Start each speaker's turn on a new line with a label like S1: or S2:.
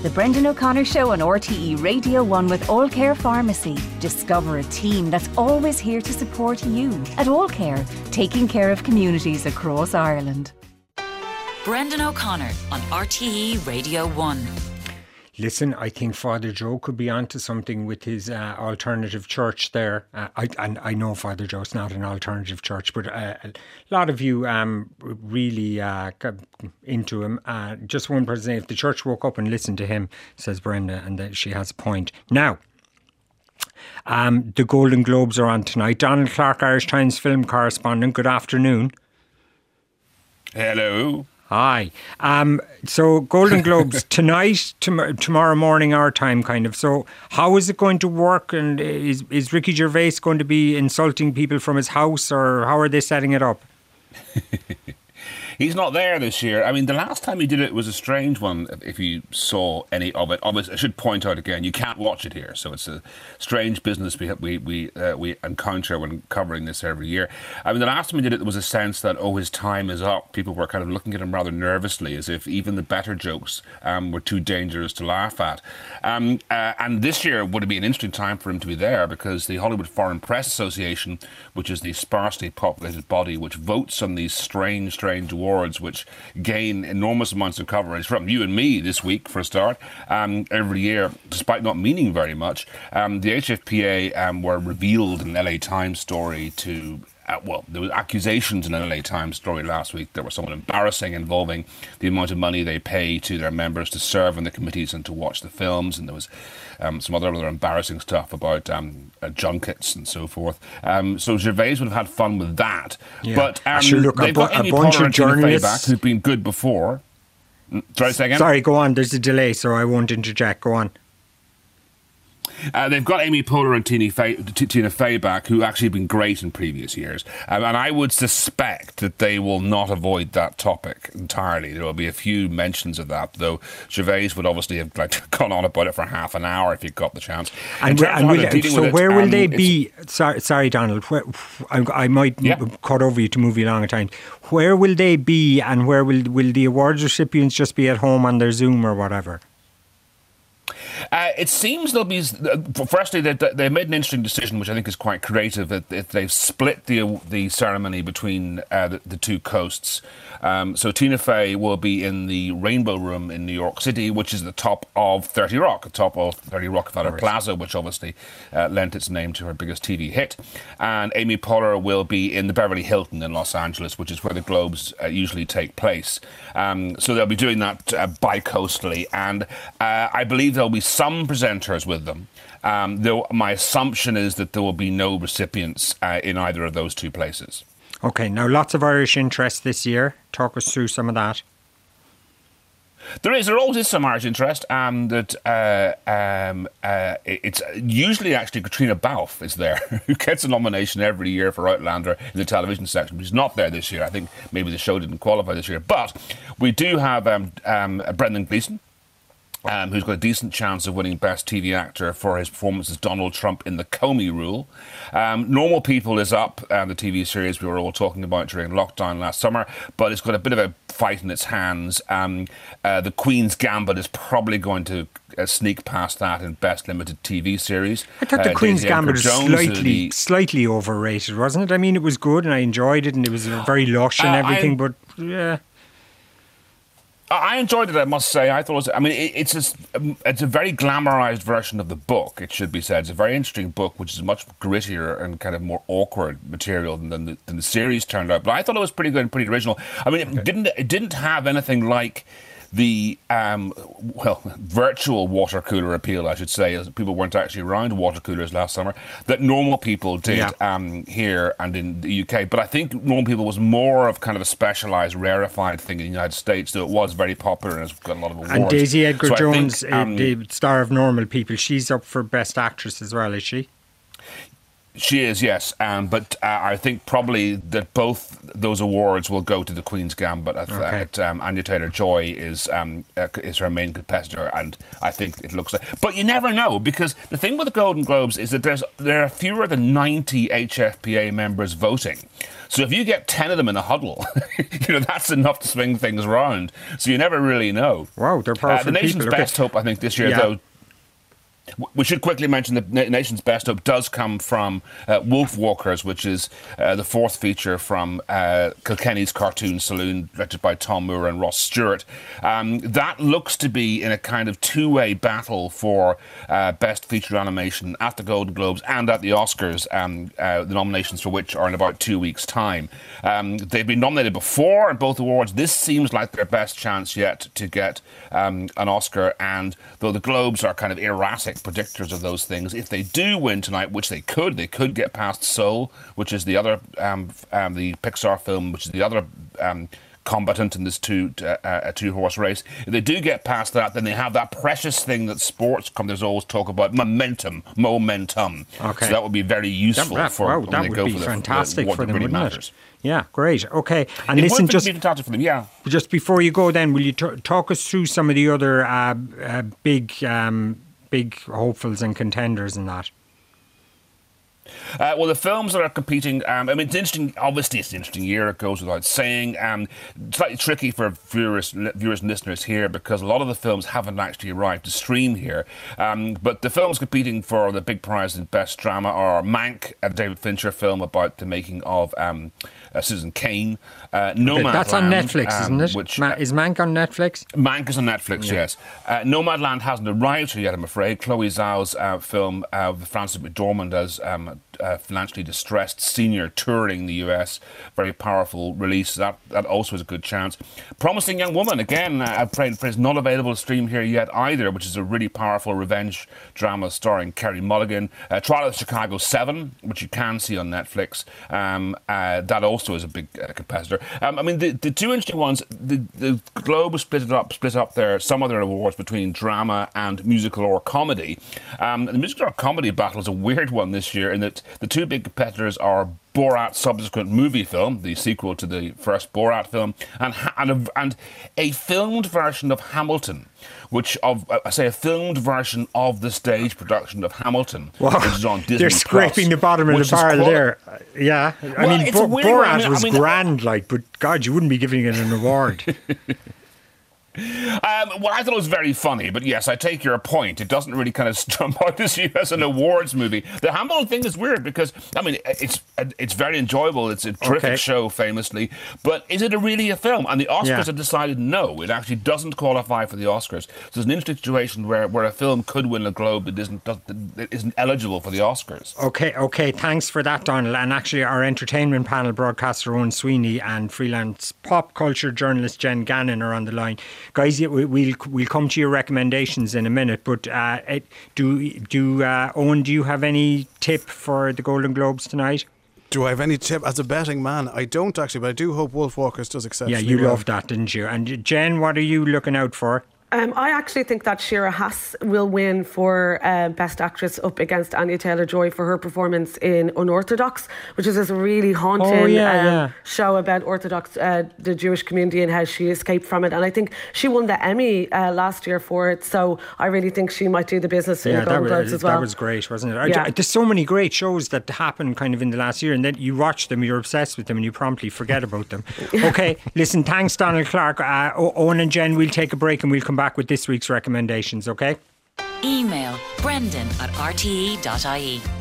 S1: The Brendan O'Connor Show on RTE Radio 1 with All Care Pharmacy. Discover a team that's always here to support you. At All Care, taking care of communities across Ireland.
S2: Brendan O'Connor on RTE Radio 1.
S3: Listen, I think Father Joe could be onto something with his alternative church there. I know Father Joe's not an alternative church, but a lot of you really got into him. Just one person saying, if the church woke up and listened to him, says Brenda, and that she has a point. Now, the Golden Globes are on tonight. Donald Clark, Irish Times film correspondent, good afternoon.
S4: Hello.
S3: Hi. So Golden Globes tonight, tomorrow morning our time kind of. So how is it going to work? And is Ricky Gervais going to be insulting people from his house, or how are they setting it up?
S4: He's not there this year. I mean, the last time he did it was a strange one, if you saw any of it. Obviously, I should point out again, you can't watch it here. So it's a strange business we encounter when covering this every year. I mean, the last time he did it, there was a sense that, his time is up. People were kind of looking at him rather nervously, as if even the better jokes were too dangerous to laugh at. And this year would be an interesting time for him to be there, because the Hollywood Foreign Press Association, which is the sparsely populated body which votes on these strange awards, which gain enormous amounts of coverage from you and me this week, for a start, every year, despite not meaning very much. The HFPA were revealed in an LA Times story to... there was accusations in an LA Times story last week that were somewhat embarrassing, involving the amount of money they pay to their members to serve in the committees and to watch the films. And there was some other embarrassing stuff about junkets and so forth. So Gervais would have had fun with that. Yeah. But they've got Amy Poehler and Tina Fey back, who've been good before. Sorry, say again?
S3: Sorry, go on. There's a delay, so I won't interject. Go on.
S4: They've got Amy Poehler and Tina Fey back, who actually have been great in previous years. And I would suspect that they will not avoid that topic entirely. There will be a few mentions of that, though Gervais would obviously have gone on about it for half an hour if he'd got the chance.
S3: Where will they be? Sorry, Donald. I might cut over you to move you along a time. Where will they be, and where will the awards recipients just be at home on their Zoom or whatever?
S4: It seems they'll be... Firstly, they made an interesting decision, which I think is quite creative, that they've split the ceremony between the two coasts. So Tina Fey will be in the Rainbow Room in New York City, which is the top of 30 Rock, Rockefeller Plaza, which obviously lent its name to her biggest TV hit. And Amy Poehler will be in the Beverly Hilton in Los Angeles, which is where the Globes usually take place. So they'll be doing that bi-coastally. And I believe there'll be some presenters with them, though my assumption is that there will be no recipients in either of those two places.
S3: OK, now lots of Irish interest this year. Talk us through some of that.
S4: There always is some Irish interest. It's usually actually Katrina Balfe is there, who gets a nomination every year for Outlander in the television section, which is not there this year. I think maybe the show didn't qualify this year. But we do have Brendan Gleeson, who's got a decent chance of winning Best TV Actor for his performance as Donald Trump in The Comey Rule. Normal People is up, the TV series we were all talking about during lockdown last summer, but it's got a bit of a fight in its hands. The Queen's Gambit is probably going to sneak past that in Best Limited TV Series.
S3: I thought The Queen's Gambit was slightly overrated, wasn't it? I mean, it was good and I enjoyed it and it was very lush and everything, but yeah...
S4: I enjoyed it, I must say. I thought it was... I mean, it's a very glamorized version of the book, it should be said. It's a very interesting book, which is much grittier and kind of more awkward material than the series turned out. But I thought it was pretty good and pretty original. I mean, it didn't have anything like the virtual water cooler appeal, I should say, as people weren't actually around water coolers last summer, that Normal People did here and in the UK. But I think Normal People was more of kind of a specialised, rarefied thing in the United States, though it was very popular and has got a lot of awards.
S3: And Daisy Edgar-Jones, the star of Normal People, she's up for Best Actress as well, is she?
S4: She is, yes, but I think probably that both those awards will go to The Queen's Gambit. Anya Taylor-Joy is her main competitor, and I think it looks like... But you never know, because the thing with the Golden Globes is that there are fewer than 90 HFPA members voting. So if you get 10 of them in a huddle, that's enough to swing things around. So you never really know.
S3: Wow, they're powerful
S4: The nation's
S3: people.
S4: best hope, I think, this year, though. We should quickly mention the nation's best hope does come from Wolfwalkers, which is the fourth feature from Kilkenny's Cartoon Saloon, directed by Tom Moore and Ross Stewart. That looks to be in a kind of two-way battle for best feature animation at the Golden Globes and at the Oscars, the nominations for which are in about 2 weeks' time. They've been nominated before in both awards. This seems like their best chance yet to get an Oscar, and though the Globes are kind of erratic predictors of those things, if they do win tonight, which they could get past Soul, which is the other the Pixar film, which is the other combatant in this two-horse race. If they do get past that, then they have that precious thing that sports commentators always talk about, momentum. Okay. So that would be very useful for when they go for
S3: fantastic
S4: what
S3: for them,
S4: really
S3: wouldn't
S4: matters.
S3: It? Yeah, great. Okay, and
S4: it
S3: listen,
S4: would be fantastic for them. Yeah.
S3: Just before you go, then will you talk us through some of the other big hopefuls and contenders in that?
S4: Well, the films that are competing, it's interesting. Obviously, it's an interesting year. It goes without saying. Slightly tricky for viewers and listeners here because a lot of the films haven't actually arrived to stream here. But the films competing for the big prize in Best Drama are Mank, a David Fincher film about the making of Citizen Kane. Nomadland.
S3: That's on Netflix, isn't it? Is Mank on Netflix?
S4: Mank is on Netflix, yes. Nomadland hasn't arrived here yet, I'm afraid. Chloe Zhao's film with Frances McDormand as financially distressed senior touring the US. Very powerful release. That also is a good chance. Promising Young Woman, again, I'm afraid it's not available to stream here yet either, which is a really powerful revenge drama starring Carey Mulligan. Trial of Chicago 7, which you can see on Netflix. That also is a big competitor. The two interesting ones, the Globe split up some of their awards between drama and musical or comedy. The musical or comedy battle is a weird one this year in that the two big competitors are Borat's subsequent movie film, the sequel to the first Borat film, and a filmed version of Hamilton, a filmed version of the stage production of Hamilton, which is on Disney+.
S3: They're scraping the bottom of the barrel there. Yeah, Borat was grand, but God, you wouldn't be giving it an award.
S4: I thought it was very funny, but yes, I take your point. It doesn't really kind of jump out as you as an awards movie. The Hamilton thing is weird because it's very enjoyable. It's a terrific show, famously, but is it really a film? And the Oscars have decided no, it actually doesn't qualify for the Oscars. So it's an interesting situation where a film could win a Globe but isn't eligible for the Oscars. Okay. Thanks for that, Donald. And actually, our entertainment panel broadcaster Owen Sweeney and freelance pop culture journalist Jen Gannon are on the line. Guys, we'll come to your recommendations in a minute, but Owen, do you have any tip for the Golden Globes tonight?
S5: Do I have any tip as a betting man? I don't actually, but I do hope Wolfwalkers does exceptionally well.
S3: Yeah, you loved that, didn't you? And Jen, what are you looking out for?
S6: I actually think that Shira Haas will win for Best Actress up against Anya Taylor-Joy for her performance in Unorthodox, which is this really haunting show about Orthodox, the Jewish community and how she escaped from it. And I think she won the Emmy last year for it, so I really think she might do the business in the Golden Globes as well.
S3: That was great, wasn't it? There's so many great shows that happen kind of in the last year, and then you watch them, you're obsessed with them, and you promptly forget about them. Okay, listen, thanks Donald Clark. Owen and Jen, we'll take a break and we'll come back with this week's recommendations, okay?
S2: Email brendan@rte.ie.